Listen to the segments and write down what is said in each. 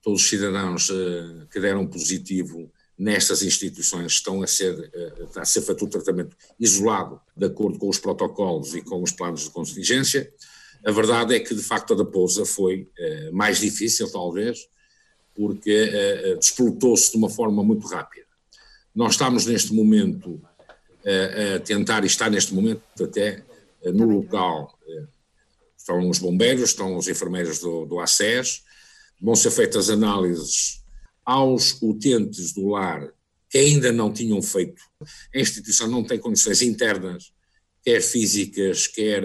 todos os cidadãos que deram positivo nestas instituições está a ser feito o tratamento isolado, de acordo com os protocolos e com os planos de contingência. A verdade é que, de facto, a da Pousa foi mais difícil, talvez, porque desplotou-se de uma forma muito rápida. Nós estamos neste momento a tentar, e está neste momento até no local, estão os bombeiros, estão os enfermeiros do ACES, vão ser feitas análises aos utentes do lar que ainda não tinham feito. A instituição não tem condições internas, quer físicas, quer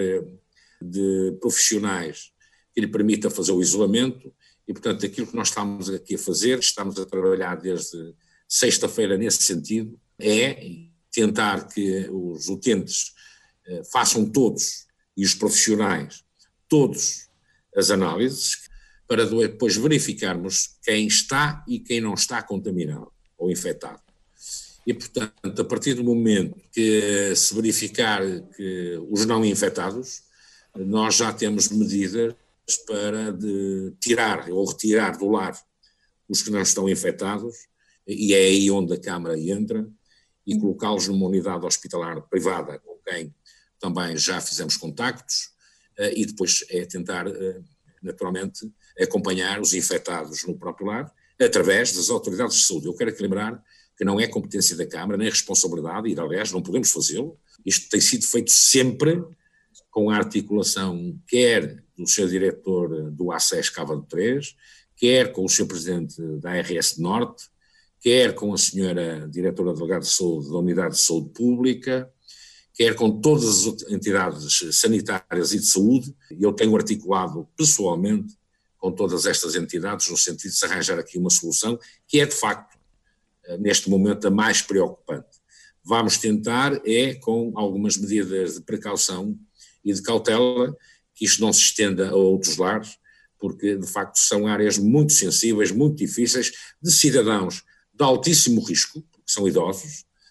de profissionais, que lhe permita fazer o isolamento, e portanto aquilo que nós estamos aqui a fazer, estamos a trabalhar desde sexta-feira nesse sentido, é tentar que os utentes façam todos, e os profissionais, todos as análises, para depois verificarmos quem está e quem não está contaminado ou infectado. E, portanto, a partir do momento que se verificar que os não infectados, nós já temos medidas para tirar ou retirar do lar os que não estão infectados, e é aí onde a Câmara entra, e colocá-los numa unidade hospitalar privada, com quem também já fizemos contactos, e depois é tentar, naturalmente, acompanhar os infectados no próprio lar, através das autoridades de saúde. Eu quero aqui lembrar que não é competência da Câmara, nem responsabilidade, e aliás não podemos fazê-lo. Isto tem sido feito sempre com a articulação quer do Sr. Diretor do ACES Cávado 3, quer com o Sr. Presidente da ARS de Norte, quer com a Sra. Diretora Delegada de Saúde da Unidade de Saúde Pública, quer com todas as entidades sanitárias e de saúde, e eu tenho articulado pessoalmente com todas estas entidades no sentido de se arranjar aqui uma solução que é de facto, neste momento, a mais preocupante. Vamos tentar, com algumas medidas de precaução e de cautela, que isto não se estenda a outros lares, porque de facto são áreas muito sensíveis, muito difíceis, de cidadãos de altíssimo risco, porque são idosos,